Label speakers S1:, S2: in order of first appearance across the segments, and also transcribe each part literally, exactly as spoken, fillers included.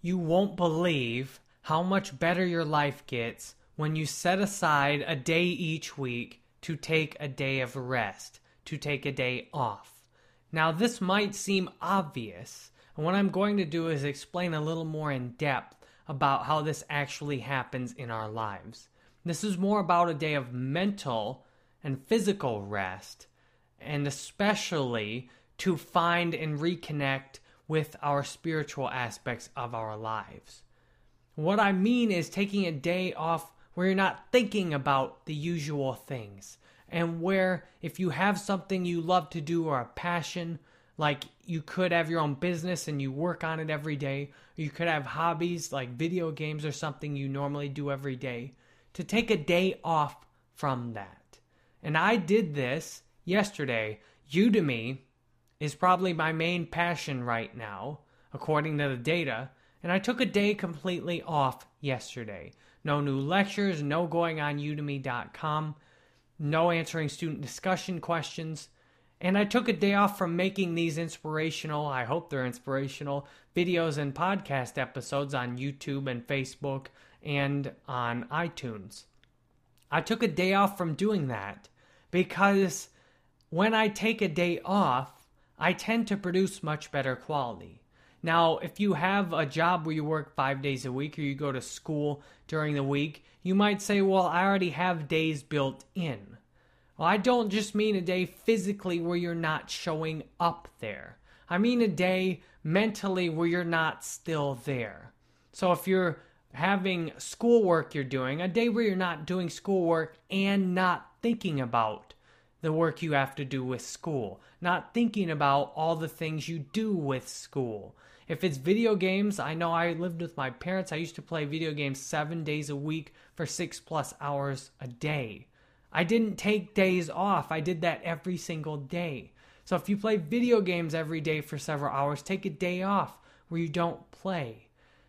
S1: You won't believe how much better your life gets when you set aside a day each week to take a day of rest, to take a day off. Now, this might seem obvious, and what I'm going to do is explain a little more in depth about how this actually happens in our lives. This is more about a day of mental and physical rest, and especially to find and reconnect with our spiritual aspects of our lives. What I mean is taking a day off where you're not thinking about the usual things, and where if you have something you love to do or a passion, like you could have your own business and you work on it every day, or you could have hobbies like video games or something you normally do every day, to take a day off from that. And I did this yesterday. Udemy is probably my main passion right now, according to the data, and I took a day completely off yesterday. No new lectures, no going on udemy dot com, no answering student discussion questions, and I took a day off from making these inspirational, I hope they're inspirational, videos and podcast episodes on YouTube and Facebook and on iTunes. I took a day off from doing that because when I take a day off, I tend to produce much better quality. Now, if you have a job where you work five days a week or you go to school during the week, you might say, well, I already have days built in. Well, I don't just mean a day physically where you're not showing up there. I mean a day mentally where you're not still there. So if you're having schoolwork you're doing, a day where you're not doing schoolwork and not thinking about the work you have to do with school, not thinking about all the things you do with school. If it's video games, I know I lived with my parents. I used to play video games seven days a week for six plus hours a day. I didn't take days off. I did that every single day. So if you play video games every day for several hours, take a day off where you don't play.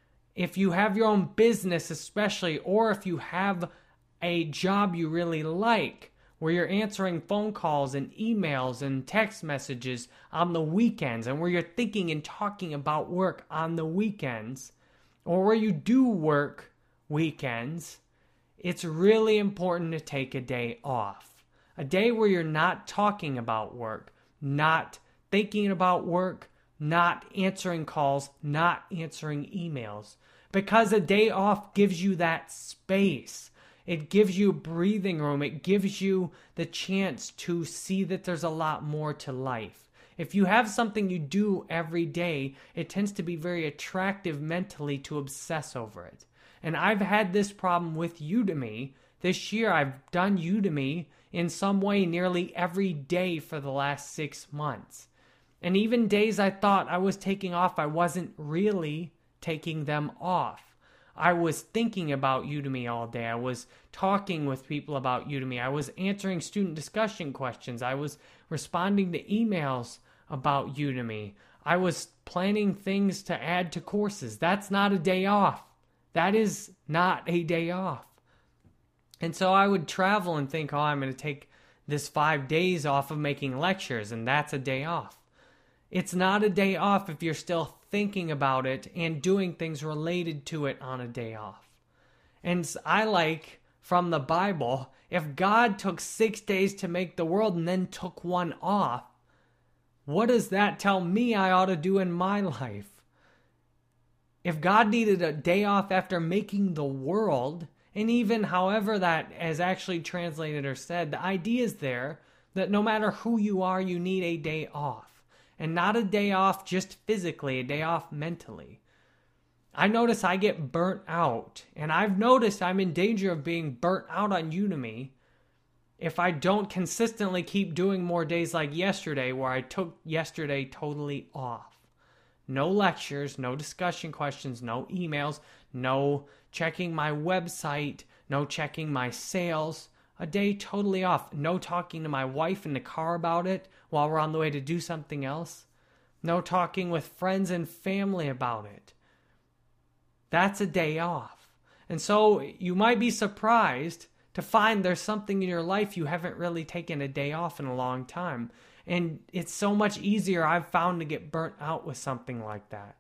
S1: If you have your own business especially, or if you have a job you really like, where you're answering phone calls and emails and text messages on the weekends, and where you're thinking and talking about work on the weekends, or where you do work weekends, it's really important to take a day off. A day where you're not talking about work, not thinking about work, not answering calls, not answering emails. Because a day off gives you that space. It gives you breathing room. It gives you the chance to see that there's a lot more to life. If you have something you do every day, it tends to be very attractive mentally to obsess over it. And I've had this problem with Udemy. This year I've done Udemy in some way nearly every day for the last six months. And even days I thought I was taking off, I wasn't really taking them off. I was thinking about Udemy all day. I was talking with people about Udemy. I was answering student discussion questions. I was responding to emails about Udemy. I was planning things to add to courses. That's not a day off. That is not a day off. And so I would travel and think, oh, I'm going to take this five days off of making lectures, and that's a day off. It's not a day off if you're still thinking about it and doing things related to it on a day off. And I like from the Bible, if God took six days to make the world and then took one off, what does that tell me I ought to do in my life? If God needed a day off after making the world, and even however that is actually translated or said, the idea is there that no matter who you are, you need a day off. And not a day off just physically, a day off mentally. I notice I get burnt out, and I've noticed I'm in danger of being burnt out on Udemy if I don't consistently keep doing more days like yesterday, where I took yesterday totally off. No lectures, no discussion questions, no emails, no checking my website, no checking my sales. A day totally off. No talking to my wife in the car about it while we're on the way to do something else. No talking with friends and family about it. That's a day off. And so you might be surprised to find there's something in your life you haven't really taken a day off in a long time. And it's so much easier, I've found, to get burnt out with something like that.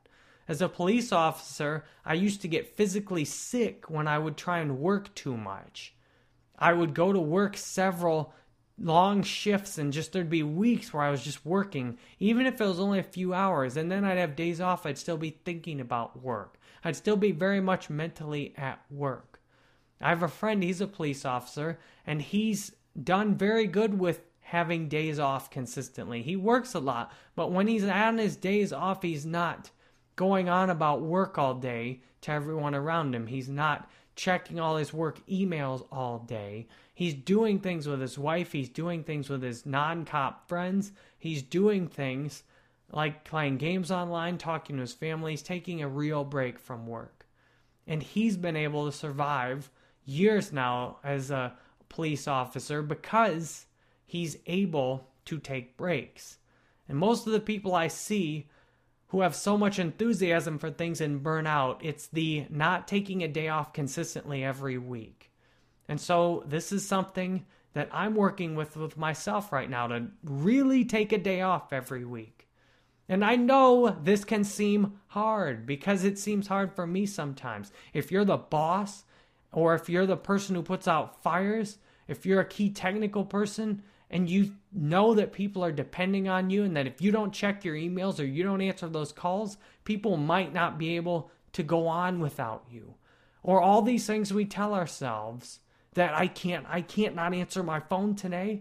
S1: As a police officer, I used to get physically sick when I would try and work too much. I would go to work several long shifts and just there'd be weeks where I was just working, even if it was only a few hours, and then I'd have days off. I'd still be thinking about work. I'd still be very much mentally at work. I have a friend, he's a police officer, and he's done very good with having days off consistently. He works a lot, but when he's on his days off, he's not going on about work all day to everyone around him. He's not checking all his work emails all day. He's doing things with his wife. He's doing things with his non-cop friends. He's doing things like playing games online, talking to his family. He's taking a real break from work. And he's been able to survive years now as a police officer because he's able to take breaks. And most of the people I see who have so much enthusiasm for things and burn out, it's the not taking a day off consistently every week. And so this is something that I'm working with with myself right now, to really take a day off every week. And I know this can seem hard because it seems hard for me sometimes. If you're the boss, or if you're the person who puts out fires, if you're a key technical person, and you know that people are depending on you, and that if you don't check your emails or you don't answer those calls, people might not be able to go on without you. Or all these things we tell ourselves that I can't, I can't not answer my phone today.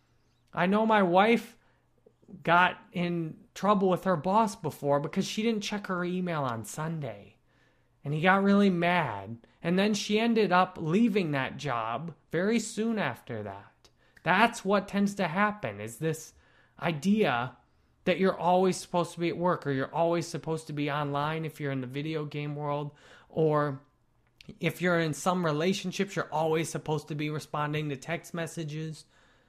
S1: I know my wife got in trouble with her boss before because she didn't check her email on Sunday. And he got really mad. And then she ended up leaving that job very soon after that. That's what tends to happen, is this idea that you're always supposed to be at work, or you're always supposed to be online if you're in the video game world, or if you're in some relationships, you're always supposed to be responding to text messages.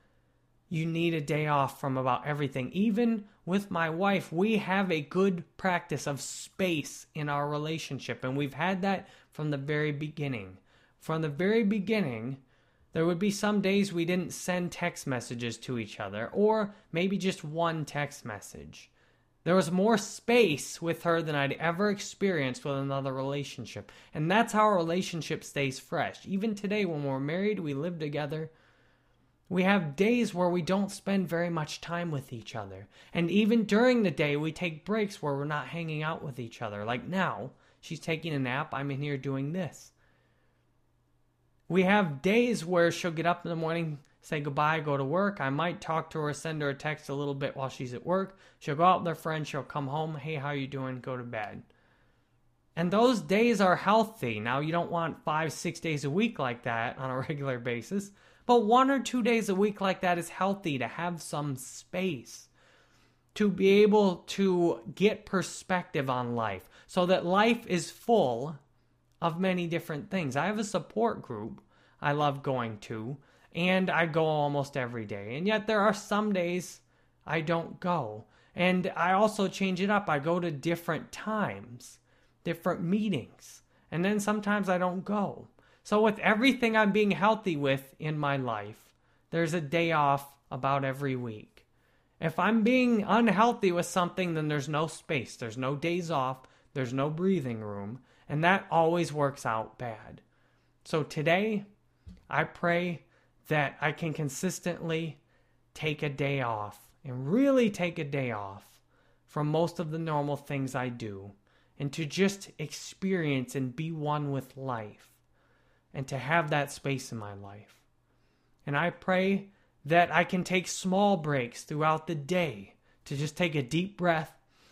S1: You need a day off from about everything. Even with my wife, we have a good practice of space in our relationship, and we've had that from the very beginning. From the very beginning, there would be some days we didn't send text messages to each other, or maybe just one text message. There was more space with her than I'd ever experienced with another relationship. And that's how our relationship stays fresh. Even today, when we're married, we live together, we have days where we don't spend very much time with each other. And even during the day, we take breaks where we're not hanging out with each other. Like now, she's taking a nap, I'm in here doing this. We have days where she'll get up in the morning, say goodbye, go to work. I might talk to her, send her a text a little bit while she's at work. She'll go out with her friends, she'll come home, hey, how you doing? Go to bed. And those days are healthy. Now, you don't want five, six days a week like that on a regular basis, but one or two days a week like that is healthy, to have some space, to be able to get perspective on life, so that life is full of many different things. I have a support group I love going to, and I go almost every day. And yet there are some days I don't go. And I also change it up. I go to different times, different meetings, and then sometimes I don't go. So with everything I'm being healthy with in my life, there's a day off about every week. If I'm being unhealthy with something, then there's no space. There's no days off. There's no breathing room. And that always works out bad. So today, I pray that I can consistently take a day off, and really take a day off from most of the normal things I do, and to just experience and be one with life, and to have that space in my life. And I pray that I can take small breaks throughout the day to just take a deep breath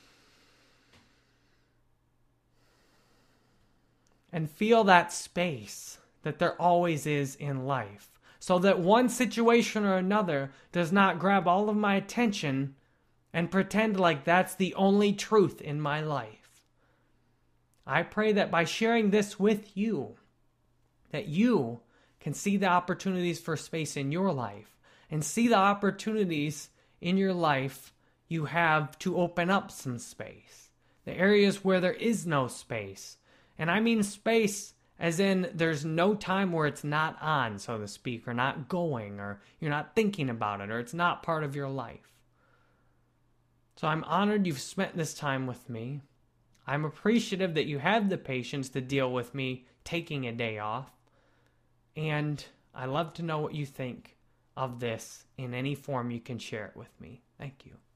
S1: and feel that space that there always is in life, so that one situation or another does not grab all of my attention and pretend like that's the only truth in my life. I pray that by sharing this with you, that you can see the opportunities for space in your life, and see the opportunities in your life you have to open up some space. The areas where there is no space. And I mean space as in there's no time where it's not on, so to speak, or not going, or you're not thinking about it, or it's not part of your life. So I'm honored you've spent this time with me. I'm appreciative that you have the patience to deal with me taking a day off. And I love to know what you think of this in any form you can share it with me. Thank you.